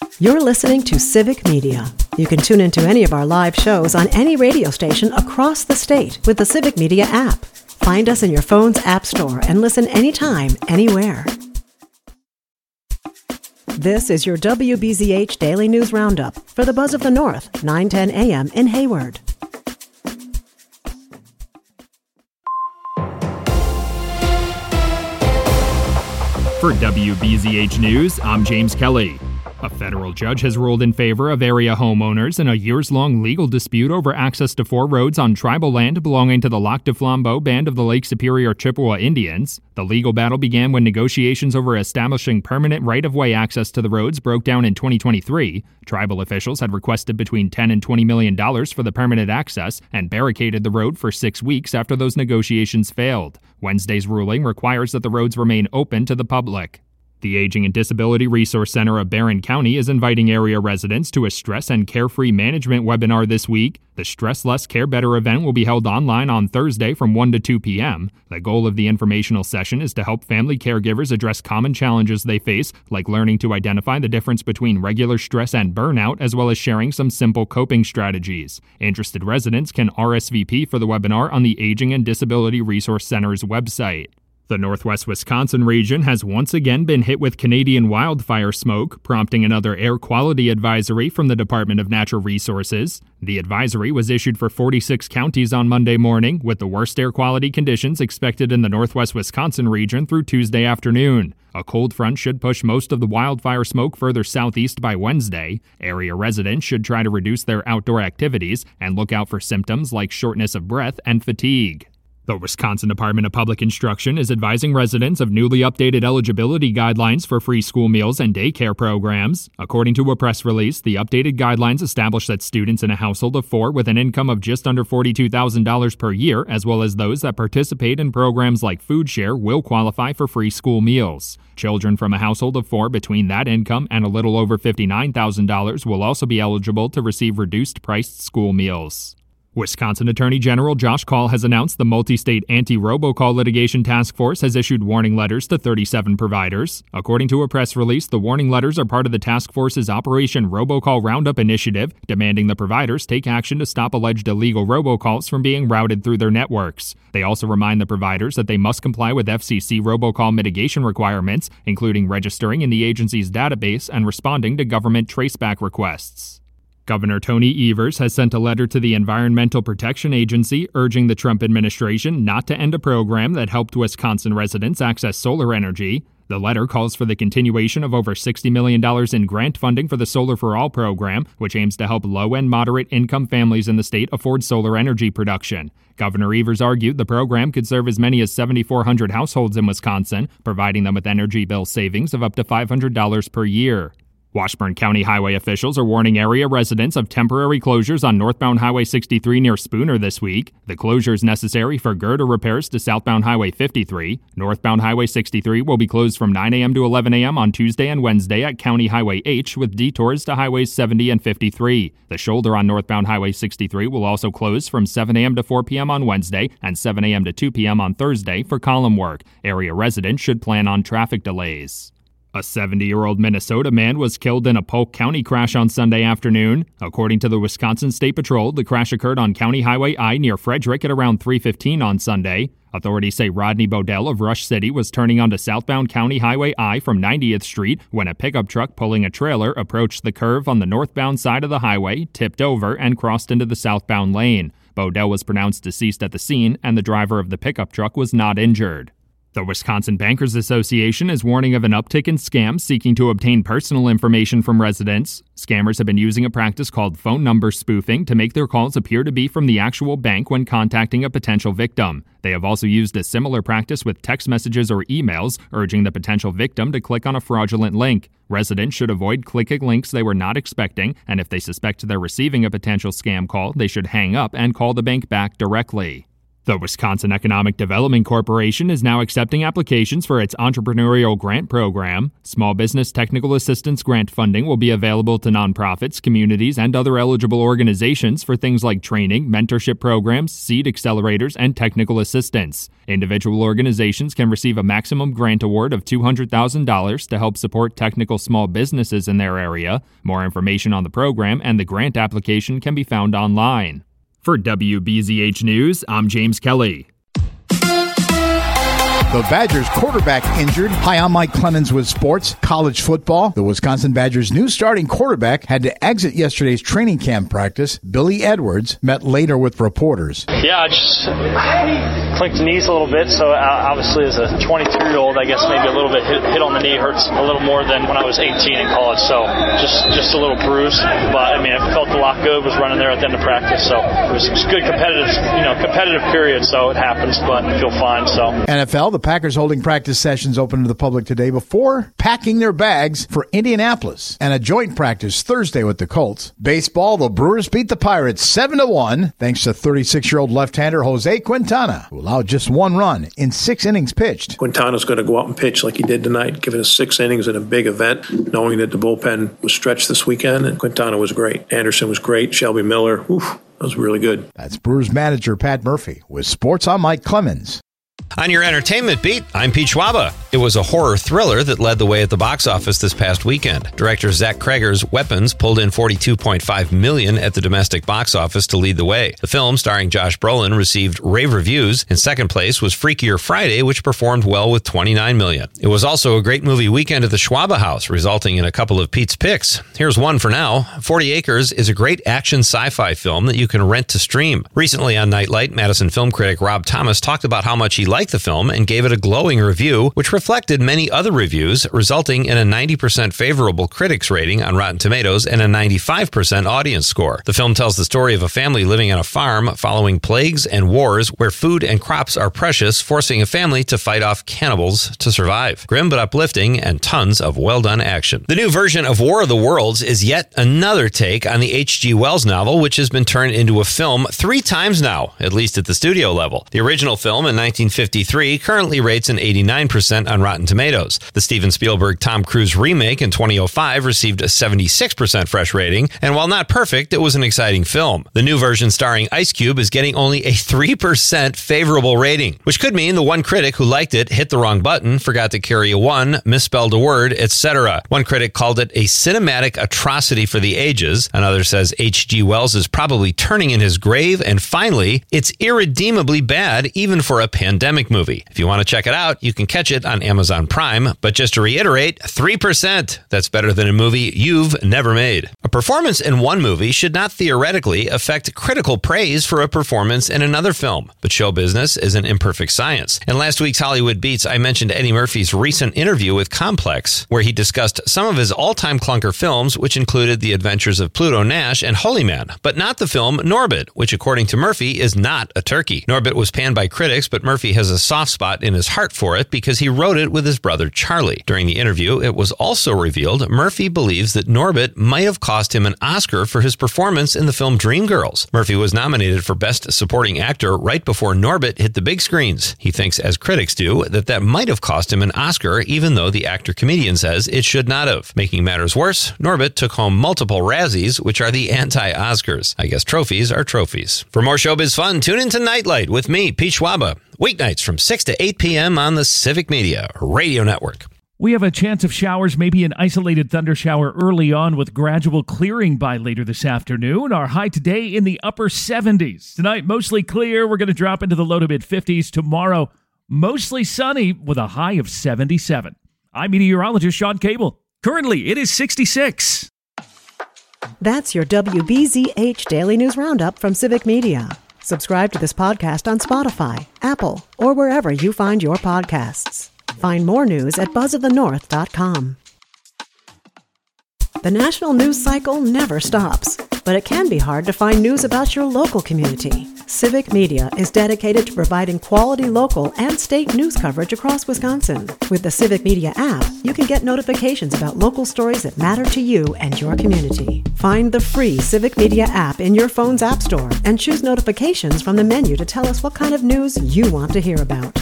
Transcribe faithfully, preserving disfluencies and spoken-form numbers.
You're listening to Civic Media. You can tune into any of our live shows on any radio station across the state with the Civic Media app. Find us in your phone's app store and listen anytime, anywhere. This is your W B Z H Daily News Roundup for the Buzz of the North, nine ten a.m. in Hayward. For W B Z H News, I'm James Kelly. A federal judge has ruled in favor of area homeowners in a years-long legal dispute over access to four roads on tribal land belonging to the Lac du Flambeau Band of the Lake Superior Chippewa Indians. The legal battle began when negotiations over establishing permanent right-of-way access to the roads broke down in twenty twenty-three. Tribal officials had requested between ten and twenty million dollars for the permanent access and barricaded the road for six weeks after those negotiations failed. Wednesday's ruling requires that the roads remain open to the public. The Aging and Disability Resource Center of Barron County is inviting area residents to a stress and carefree management webinar this week. The Stress Less Care Better event will be held online on Thursday from one to two p.m. The goal of the informational session is to help family caregivers address common challenges they face, like learning to identify the difference between regular stress and burnout, as well as sharing some simple coping strategies. Interested residents can R S V P for the webinar on the Aging and Disability Resource Center's website. The Northwest Wisconsin region has once again been hit with Canadian wildfire smoke, prompting another air quality advisory from the Department of Natural Resources. The advisory was issued for forty-six counties on Monday morning, with the worst air quality conditions expected in the Northwest Wisconsin region through Tuesday afternoon. A cold front should push most of the wildfire smoke further southeast by Wednesday. Area residents should try to reduce their outdoor activities and look out for symptoms like shortness of breath and fatigue. The Wisconsin Department of Public Instruction is advising residents of newly updated eligibility guidelines for free school meals and daycare programs. According to a press release, the updated guidelines establish that students in a household of four with an income of just under forty-two thousand dollars per year, as well as those that participate in programs like Food Share, will qualify for free school meals. Children from a household of four between that income and a little over fifty-nine thousand dollars will also be eligible to receive reduced-priced school meals. Wisconsin Attorney General Josh Kaul has announced the multi-state anti-robocall litigation task force has issued warning letters to thirty-seven providers. According to a press release, the warning letters are part of the task force's Operation Robocall Roundup initiative, demanding the providers take action to stop alleged illegal robocalls from being routed through their networks. They also remind the providers that they must comply with F C C robocall mitigation requirements, including registering in the agency's database and responding to government traceback requests. Governor Tony Evers has sent a letter to the Environmental Protection Agency urging the Trump administration not to end a program that helped Wisconsin residents access solar energy. The letter calls for the continuation of over sixty million dollars in grant funding for the Solar for All program, which aims to help low and moderate-income families in the state afford solar energy production. Governor Evers argued the program could serve as many as seven thousand four hundred households in Wisconsin, providing them with energy bill savings of up to five hundred dollars per year. Washburn County highway officials are warning area residents of temporary closures on northbound Highway sixty-three near Spooner this week. The closure is necessary for girder repairs to southbound Highway fifty-three. Northbound Highway sixty-three will be closed from nine a.m. to eleven a.m. on Tuesday and Wednesday at County Highway H, with detours to Highways seventy and fifty-three. The shoulder on northbound Highway sixty-three will also close from seven a.m. to four p.m. on Wednesday and seven a.m. to two p.m. on Thursday for column work. Area residents should plan on traffic delays. A seventy-year-old Minnesota man was killed in a Polk County crash on Sunday afternoon. According to the Wisconsin State Patrol, the crash occurred on County Highway I near Frederick at around three fifteen on Sunday. Authorities say Rodney Bodell of Rush City was turning onto southbound County Highway I from ninetieth Street when a pickup truck pulling a trailer approached the curve on the northbound side of the highway, tipped over, and crossed into the southbound lane. Bodell was pronounced deceased at the scene, and the driver of the pickup truck was not injured. The Wisconsin Bankers Association is warning of an uptick in scams seeking to obtain personal information from residents. Scammers have been using a practice called phone number spoofing to make their calls appear to be from the actual bank when contacting a potential victim. They have also used a similar practice with text messages or emails, urging the potential victim to click on a fraudulent link. Residents should avoid clicking links they were not expecting, and if they suspect they're receiving a potential scam call, they should hang up and call the bank back directly. The Wisconsin Economic Development Corporation is now accepting applications for its entrepreneurial grant program. Small Business Technical Assistance grant funding will be available to nonprofits, communities, and other eligible organizations for things like training, mentorship programs, seed accelerators, and technical assistance. Individual organizations can receive a maximum grant award of two hundred thousand dollars to help support technical small businesses in their area. More information on the program and the grant application can be found online. For W B Z H News, I'm James Kelly. The Badgers quarterback injured. Hi, I'm Mike Clemens with sports, college football. The Wisconsin Badgers' new starting quarterback had to exit yesterday's training camp practice. Billy Edwards met later with reporters. Yeah, I just clinked the knees a little bit, so obviously as a twenty-two-year-old, I guess maybe a little bit hit, hit on the knee hurts a little more than when I was eighteen in college, so just just a little bruised. But, I mean, I felt the lock good, was running there at the end of practice, so it was, it was good competitive, you know, competitive period, so it happens, but I feel fine, so. N F L, the Packers holding practice sessions open to the public today before packing their bags for Indianapolis and a joint practice Thursday with the Colts. Baseball, the Brewers beat the Pirates seven to one thanks to thirty-six-year-old left-hander Jose Quintana, who allowed just one run in six innings pitched. Quintana's going to go out and pitch like he did tonight, giving us six innings in a big event, knowing that the bullpen was stretched this weekend, and Quintana was great. Anderson was great. Shelby Miller, oof, that was really good. That's Brewers manager Pat Murphy. With sports, I'm Mike Clemens. On your entertainment beat, I'm Pete Schwaba. It was a horror thriller that led the way at the box office this past weekend. Director Zach Cregger's Weapons pulled in forty-two point five million dollars at the domestic box office to lead the way. The film, starring Josh Brolin, received rave reviews. In second place was Freakier Friday, which performed well with twenty-nine million dollars. It was also a great movie weekend at the Schwaba House, resulting in a couple of Pete's picks. Here's one for now. forty acres is a great action sci-fi film that you can rent to stream. Recently on Nightlight, Madison film critic Rob Thomas talked about how much he liked the film and gave it a glowing review, which reflected many other reviews, resulting in a ninety percent favorable critics rating on Rotten Tomatoes and a ninety-five percent audience score. The film tells the story of a family living on a farm following plagues and wars where food and crops are precious, forcing a family to fight off cannibals to survive. Grim but uplifting and tons of well-done action. The new version of War of the Worlds is yet another take on the H G Wells novel, which has been turned into a film three times now, at least at the studio level. The original film in nineteen fifty-three currently rates an eighty-nine percent on Rotten Tomatoes. The Steven Spielberg-Tom Cruise remake in twenty oh five received a seventy-six percent fresh rating, and while not perfect, it was an exciting film. The new version starring Ice Cube is getting only a three percent favorable rating, which could mean the one critic who liked it hit the wrong button, forgot to carry a one, misspelled a word, et cetera. One critic called it a cinematic atrocity for the ages. Another says H G Wells is probably turning in his grave, and finally, it's irredeemably bad even for a pandemic movie. If you want to check it out, you can catch it on Amazon Prime. But just to reiterate, three percent. That's better than a movie you've never made. A performance in one movie should not theoretically affect critical praise for a performance in another film. But show business is an imperfect science. In last week's Hollywood Beats, I mentioned Eddie Murphy's recent interview with Complex, where he discussed some of his all-time clunker films, which included The Adventures of Pluto Nash and Holy Man, but not the film Norbit, which according to Murphy is not a turkey. Norbit was panned by critics, but Murphy has a soft spot in his heart for it because he wrote it with his brother Charlie. During the interview, it was also revealed Murphy believes that Norbit might have cost him an Oscar for his performance in the film Dreamgirls. Murphy was nominated for Best Supporting Actor right before Norbit hit the big screens. He thinks, as critics do, that that might have cost him an Oscar, even though the actor-comedian says it should not have. Making matters worse, Norbit took home multiple Razzies, which are the anti-Oscars. I guess trophies are trophies. For more showbiz fun, tune into Nightlight with me, Pete Schwaba. Weeknights from six to eight p.m. on the Civic Media Radio Network. We have a chance of showers, maybe an isolated thunder shower early on with gradual clearing by later this afternoon. Our high today in the upper seventies. Tonight, mostly clear. We're going to drop into the low to mid fifties. Tomorrow, mostly sunny with a high of seventy-seven. I'm meteorologist Sean Cable. Currently, it is sixty-six. That's your W B Z H Daily News Roundup from Civic Media. Subscribe to this podcast on Spotify, Apple, or wherever you find your podcasts. Find more news at buzz of the north dot com. The national news cycle never stops. but it can be hard to find news about your local community. Civic Media is dedicated to providing quality local and state news coverage across Wisconsin. With the Civic Media app, you can get notifications about local stories that matter to you and your community. Find the free Civic Media app in your phone's app store and choose notifications from the menu to tell us what kind of news you want to hear about.